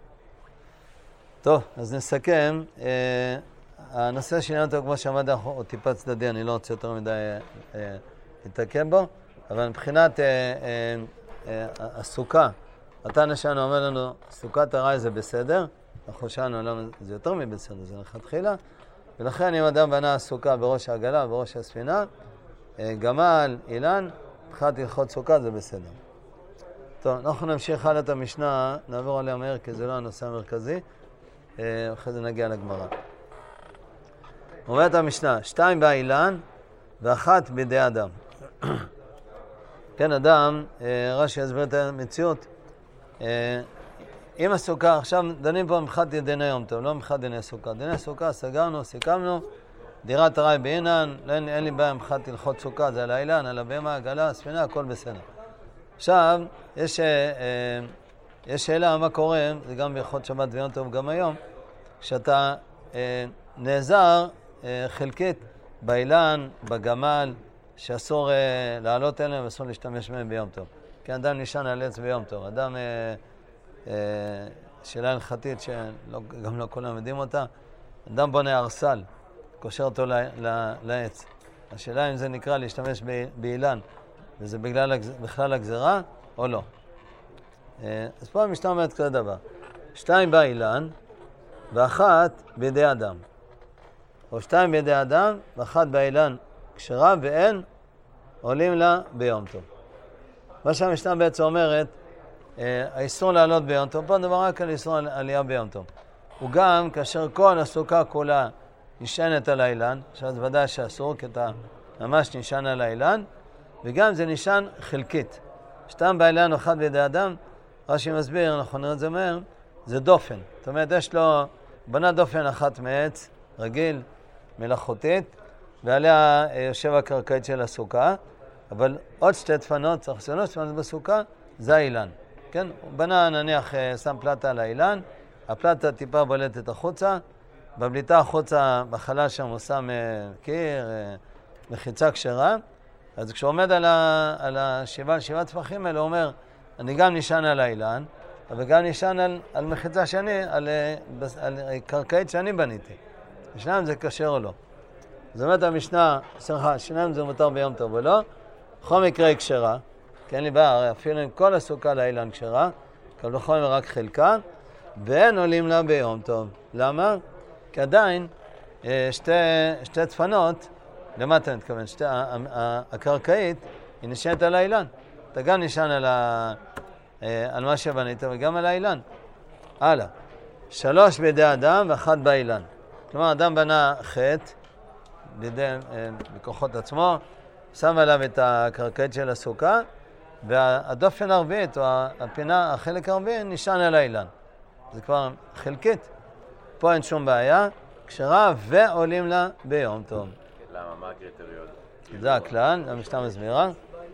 טוב, אז נסכם. אה, הנושא שלנו אותו, כמו שאמרתי, הוא טיפה צדדי, אני לא רוצה יותר מדי אה, להתעכב בו, אבל מבחינת אה, אה, אה, הסוכה, התנא שלנו אומר לנו, סוכת ארעי זה בסדר, אנחנו שאלנו למה זה יותר מבסדר, זה לכתחילה, ולכן אם אדם בנה סוכה בראש העגלה, בראש הספינה, גמל, אילן, מבחינת הלכות סוכה זה בסדר. טוב, אנחנו נמשיך הלאה את המשנה, נעבור עליה מהר כי זה לא הנושא המרכזי, אחרי זה נגיע לגמרא. אומרת המשנה, שתיים באילן ואחת בידי אדם. כן, אדם, רש"י יסביר את המציאות, אם הסוכה, עכשיו דנים פה מבחינת דיני יום טוב, לא מבחינת דיני סוכה. דיני סוכה סגרנו, סיכמנו, דירת ארעי בעינן, אין, אין לי בעיה מבחינת הלכות סוכה, זה על האילן, על הבהמה, העגלה, הספינה, הכל בסדר. עכשיו, יש, אה, יש שאלה מה קורה, זה גם בהלכות שבת ויום טוב גם היום, שאתה אה, נעזר אה, חלקית באילן, בגמל, שאסור אה, לעלות אליהם ואסור להשתמש מהם ביום טוב. כי אדם נשען על עץ ביום טוב. אדם... אה, שאלה הלכתית שגם לא כולם יודעים אותה, אדם בונה ארסל, קושר אותו לעץ. השאלה אם זה נקרא להשתמש באילן, וזה בגלל, בכלל הגזרה או לא. אז פה המשנה אומרת כזה דבר, שתיים באילן ואחת בידי אדם. או שתיים בידי אדם ואחת באילן כשרה ואין עולים לה ביום טוב. מה שהמשנה בעצם אומרת, האיסור לעלות ביום טוב, פה נדבר רק על איסור עלייה ביום טוב. הוא גם, כאשר כל הסוכה כולה נשענת על האילן, עכשיו זה ודאי שאסור, כי אתה ממש נשען על האילן, וגם זה נשען חלקית. שתם באילן אחד בידי אדם, רש"י מסביר, אנחנו נראה את זה מהר, זה דופן. זאת אומרת, יש לו, בנה דופן אחת מעץ, רגיל, מלאכותית, ועליה יושב הקרקעית של הסוכה, אבל עוד שתי דפנות, צריך שלוש דפנות בסוכה, זה האילן. כן, הוא בנה, נניח, שם פלטה על האילן, הפלטה טיפה בולטת החוצה, בבליטה החוצה, בחלל שם הוא שם קיר, מחיצה כשרה, אז כשהוא עומד על, ה, על השבעה, שבעה טפחים האלה, הוא אומר, אני גם נשען על האילן, אבל גם נשען על, על מחיצה שאני, על, על, על קרקעית שאני בניתי. השניים זה כשר או לא. זאת אומרת המשנה, סליחה, שניים זה מותר ביום טוב או לא, בכל מקרה היא כשרה, כי אין לי בעיה, הרי אפילו אם כל הסוכה לאילן כשרה, אבל בכל מקרה רק חלקה, ואין עולים לה ביום טוב. למה? כי עדיין שתי, שתי דפנות, למה אתה מתכוון? שתי, הקרקעית היא נשענת על האילן. אתה גם נשען על, ה, על מה שבנית וגם על האילן. הלאה. שלוש בידי אדם ואחת באילן. כלומר, אדם בנה חטא בידי, בכוחות עצמו, שם עליו את הקרקעית של הסוכה, והדופן הרביעית, או הפינה, החלק הרביעי, נשען על האילן. זה כבר חלקית. פה אין שום בעיה, כשרה ועולים לה ביום טוב. למה? מה הקריטריון? זה הכלל, המשנה מסבירה.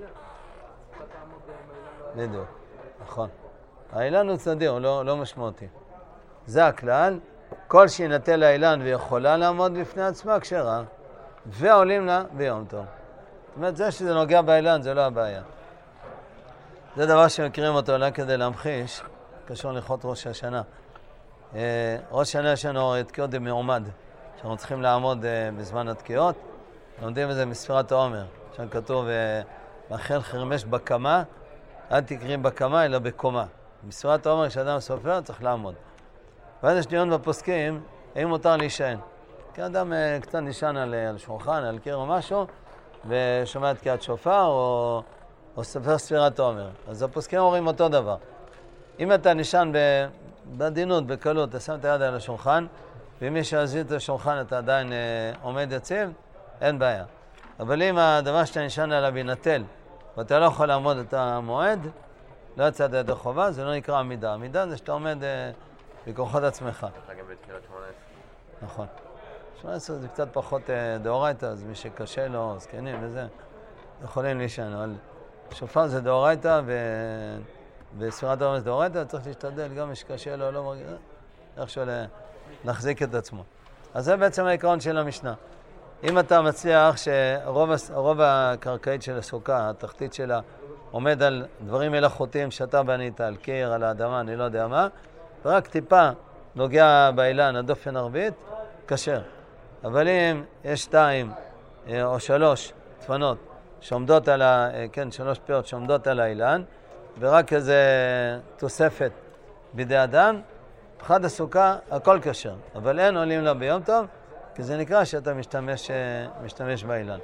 בדיוק, נכון. האילן הוא צדיר, הוא לא, לא משמעותי. זה הכלל, כל שינתה לאילן ויכולה לעמוד בפני עצמה כשרה, ועולים לה ביום טוב. זאת אומרת, זה שזה נוגע באילן, זה לא הבעיה. זה דבר שמכירים אותו אולי כדי להמחיש, קשור ללכות ראש השנה. ראש השנה יש לנו תקיעות במעומד, שאנחנו צריכים לעמוד בזמן התקיעות. לומדים את זה מספירת העומר, שם כתוב, מאחל חרמש בקמה, אל תקרים בקמה אלא בקומה. בספירת העומר כשאדם סופר צריך לעמוד. ואז יש דיון בפוסקים, האם מותר להישען. כי אדם קצת נשען על, על שולחן, על קיר או משהו, ושומע את תקיעת שופר או, או סופר ספירת העומר. אז הפוסקים אומרים אותו דבר. אם אתה נשען בעדינות, בקלות, אתה שם את היד על השולחן, ואם מי שעזיר את השולחן אתה עדיין אה, עומד יציב, אין בעיה. אבל אם הדבר שאתה נשען עליו ינטל, ואתה לא יכול לעמוד את המועד, לא יצאת ידי חובה, זה לא נקרא עמידה. עמידה זה שאתה עומד אה, בכוחות עצמך. אתה גם בתחילת שמונה עשרה. נכון. שמונה עשרה זה קצת פחות אה, דאורייתא, אז מי שקשה לו, זקנים וזה, יכולים להישען. אבל שופר זה דאורייתא, ו... בספירת העומר זה דאורייתא, צריך להשתדל, גם מי שקשה לו, לא מרגיש, איכשהו להחזיק את עצמו. אז זה בעצם העיקרון של המשנה. אם אתה מצליח שרוב הקרקעית של הסוכה, התחתית שלה, עומד על דברים מלאכותיים שאתה בנית, על קיר, על האדמה, אני לא יודע מה, ורק טיפה נוגע באילן, הדופן הרביעית, כשר. אבל אם יש שתיים או שלוש דפנות שעומדות על ה... כן, שלוש פיות שעומדות על האילן, ורק איזה תוספת בידי אדם, אחד הסוכה, הכל כשר. אבל אין עולים לה ביום טוב, כי זה נקרא שאתה משתמש, משתמש באילן.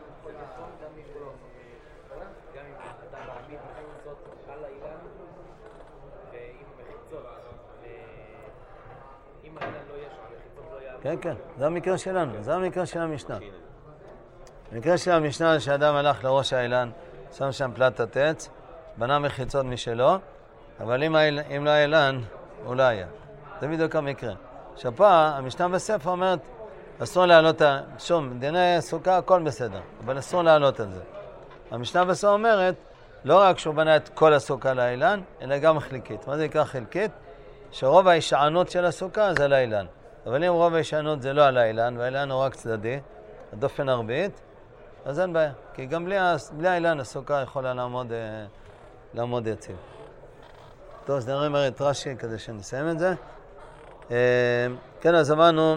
כן, כן, זה המקרה שלנו, זה המקרה של המשנה. המקרה של המשנה זה שאדם הלך לראש האילן, שם שם פלטת עץ, בנה מחיצות משלו, אבל אם, אם לא האילן, הוא לא היה. זה בדיוק המקרה. שפה, המשנה בספר אומרת, אסור לעלות, שום, דיני סוכה, הכל בסדר, אבל אסור לעלות על זה. המשנה בספר אומרת, לא רק שהוא בנה את כל הסוכה לאילן, אלא גם חלקית. מה זה נקרא חלקית? שרוב ההישענות של הסוכה זה לאילן. אבל אם רוב ההישענות זה לא על האילן, והאילן הוא רק צדדי, הדופן הרביעית, אז אין בעיה. כי גם בלי, בלי האילן הסוכה יכולה לעמוד, לעמוד יציב. טוב, אז נראה את רש"י כדי שנסיים את זה. כן, אז אמרנו,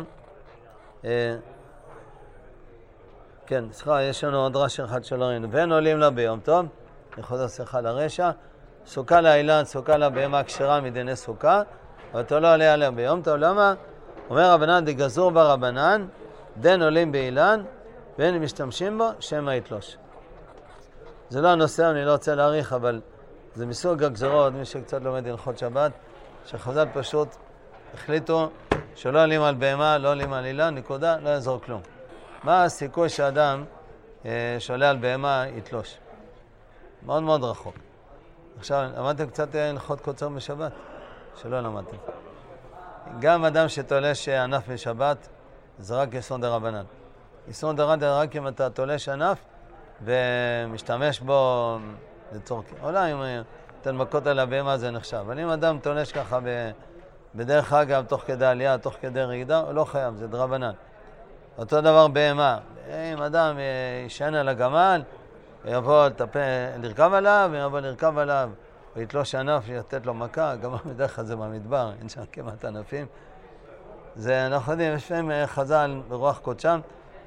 כן, סליחה, יש לנו עוד רש"י אחד שלא ראינו. ואין עולים לה ביום טוב, לחוזר שיחה לרשע, סוכה לאילן, סוכה לה בהמה כשרה מדיני סוכה, אבל אתה לא עולה עליה ביום טוב. למה? אומר רבנן, דגזור ברבנן, דין עולים באילן, ואין משתמשים בו, שמא יתלוש. זה לא הנושא, אני לא רוצה להאריך, אבל זה מסוג הגזרות, מי שקצת לומד הלכות שבת, שחז"ל פשוט החליטו שלא עולים על בהמה, לא עולים על אילן, נקודה, לא יעזור כלום. מה הסיכוי שאדם אה, שעולה על בהמה יתלוש? מאוד מאוד רחוק. עכשיו, למדתם קצת הלכות קוצר בשבת? שלא למדתם. גם אדם שתולש ענף בשבת, זה רק יסוד דרבנן. יסוד דרבנן רק אם אתה תולש ענף ומשתמש בו לצורך... אולי אם תן מכות על הבהמה זה נחשב. אבל אם אדם תולש ככה ב... בדרך אגב, תוך כדי עלייה, תוך כדי רעידה, הוא לא חייב, זה דרבנן. אותו דבר בהמה. אם אדם ישען על הגמל, ויבוא לטפ... לרכב עליו, ויבוא לרכב עליו, ויתלוש ענף, לתת לו מכה, גם בדרך כלל זה במדבר, אין שם כמעט ענפים. זה, אנחנו יודעים, יש להם חז"ל ברוח קודשם,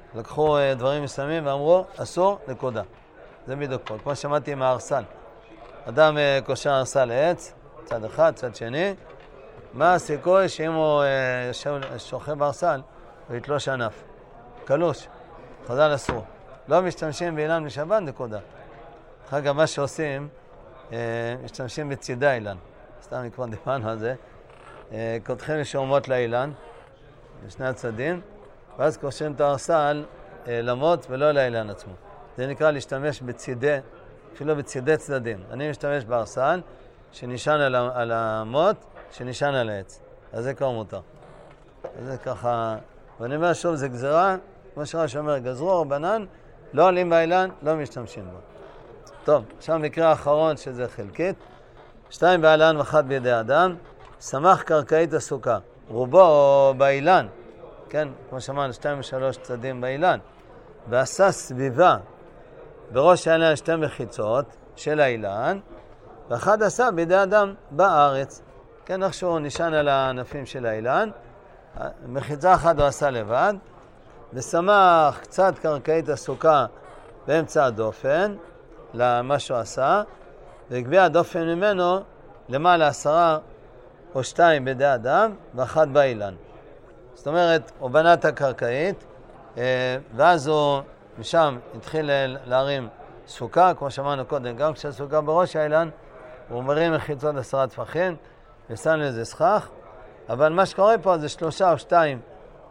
לקחו דברים מסוימים ואמרו, אסור, נקודה. זה בדיוק פה. כמו שמעתי עם הארסל. אדם קושר ארסל לעץ, צד אחד, צד שני. מה הסיכוי שאם הוא שוכב בארסל, הוא יתלוש ענף? קלוש. חז"ל אסור. לא משתמשים באילן בשבת, נקודה. אחר כך מה שעושים, משתמשים בצידי אילן. סתם כבר דיברנו על זה. קודחים לשורמות לאילן, בשני הצדים, ואז קושרים את הארסל למות ולא לאילן עצמו. זה נקרא להשתמש בצידי, אפילו בצידי צדדים. אני משתמש בארסל שנשען על, על המות, שנשען על העץ. אז זה כבר מותר. אז זה ככה, ואני אומר שוב, זה גזרה, כמו שרש אומר, גזרו רבנן, לא עולים באילן, לא משתמשים בו. טוב, עכשיו מקרה האחרון שזה חלקית. שתיים באילן ואחת בידי אדם, שמח קרקעית הסוכה, רובו באילן, כן, כמו שאמרנו, שתיים ושלוש צדים באילן, ועשה סביבה בראש האילן שתי מחיצות של האילן, ואחד עשה בידי אדם בארץ, כן, איכשהו נשען על הענפים של האילן, מחיצה אחת הוא עשה לבד, ושמח קצת קרקעית הסוכה באמצע הדופן, למה שהוא עשה, והגביע הדופן ממנו למעלה עשרה או שתיים בידי אדם ואחת באילן. זאת אומרת, הוא בנה את הקרקעית, ואז הוא משם התחיל להרים סוכה, כמו שאמרנו קודם, גם כשהסוכה בראש האילן, הוא מרים מחיצות עשרה טפחים, ושם לזה סכך, אבל מה שקורה פה זה שלושה או שתיים,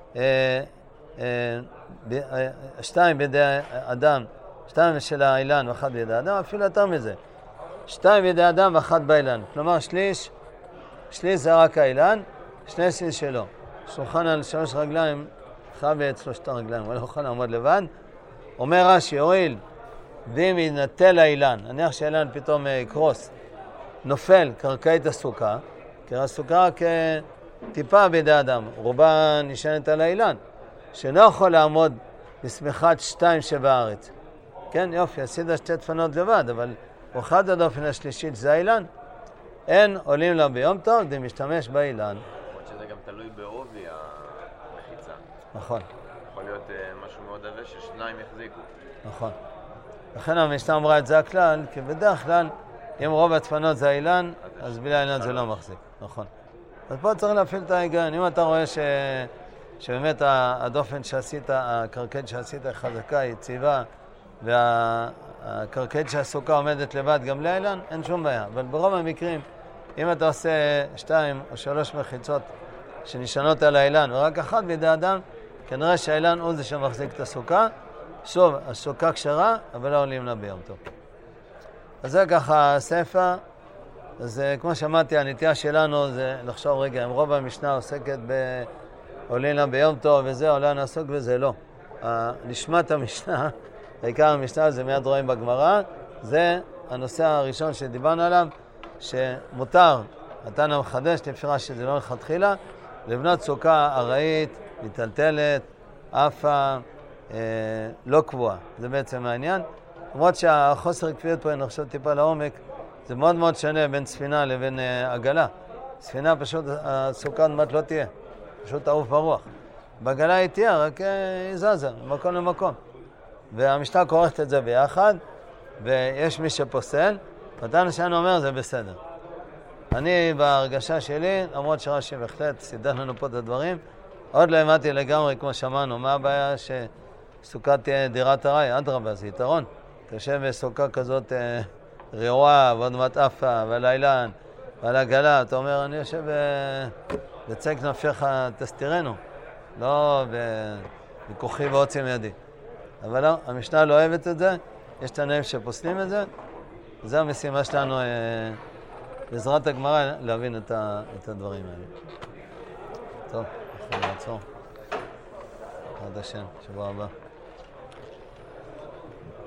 שתיים בידי אדם, שתיים של האילן ואחת בידי אדם, אפילו יותר מזה. שתיים בידי אדם ואחת באילן. כלומר, שליש, שליש זה רק האילן, שני שליש שלו. שולחן על שלוש רגליים, חייב את שלושת הרגליים, הוא לא יכול לעמוד לבד. אומר רש"י, הואיל, ואם ינטל האילן, נניח שהאילן פתאום יקרוס, נופל קרקעית הסוכה, כי הסוכה רק טיפה בידי אדם, רובה נשענת על האילן, שלא יכול לעמוד בסמיכת שתיים שבארץ. כן, יופי, עשית שתי דפנות לבד, אבל אחד הדופן השלישית זה האילן. אין עולים לה ביום טוב, זה משתמש באילן. למרות שזה גם תלוי בעובי המחיצה. נכון. יכול להיות uh, משהו מאוד עבה ששניים יחזיקו. נכון. לכן המשנה אמרה את זה הכלל, כי בדרך כלל, אם רוב הדפנות זה האילן, אז בלי האילן זה לא מחזיק. נכון. אז פה צריך להפעיל את ההיגיון. אם אתה רואה ש... שבאמת הדופן שעשית, הקרקעית שעשית חזקה, יציבה, והקרקעית שהסוכה עומדת לבד גם לאילן, אין שום בעיה. אבל ברוב המקרים, אם אתה עושה שתיים או שלוש מחיצות שנשענות על האילן ורק אחת בידי אדם, כנראה שהאילן הוא זה שמחזיק את הסוכה. שוב, הסוכה כשרה, אבל לא עולים לה ביום טוב. אז זה ככה הספר. אז כמו שמעתי, הנטייה שלנו זה לחשוב רגע, אם רוב המשנה עוסקת בעולים לה ביום טוב וזה, עולה נעסוק בזה, לא. נשמת המשנה, העיקר המשנה זה מיד רואים בגמרא, זה הנושא הראשון שדיברנו עליו, שמותר, התנא מחדש, לפשרה שזה לא לכתחילה, לבנות סוכה ארעית, מטלטלת, עפה, אה, לא קבועה. זה בעצם העניין. למרות שהחוסר קביעות פה, אני חושב טיפה לעומק, זה מאוד מאוד שונה בין ספינה לבין אה, עגלה. ספינה פשוט, הסוכה נמת לא תהיה, פשוט תעוף ברוח. בעגלה היא תהיה, רק אה, היא זזה, ממקום למקום. והמשנה כורכת את זה ביחד, ויש מי שפוסל, והתנא שלנו אומר זה בסדר. אני בהרגשה שלי, למרות שרש"י בהחלט סידר לנו פה את הדברים, עוד לא אמרתי לגמרי, כמו שמענו, מה הבעיה שסוכה תהיה דירת ארעי? אדרבה, זה יתרון. תשב בסוכה כזאת אה, רעועה, ועוד מטעפה, ועל האילן, ועל הגלה, אתה אומר, אני יושב בצק נפשך, תסתירנו, לא בכוחי ועוצם ידי. אבל לא, המשנה לא אוהבת את זה, יש תנאים שפוסלים את זה, זו המשימה שלנו, אה, בעזרת הגמרא, להבין את, ה, את הדברים האלה. טוב, אנחנו נעצור. עד השם, שבוע הבא.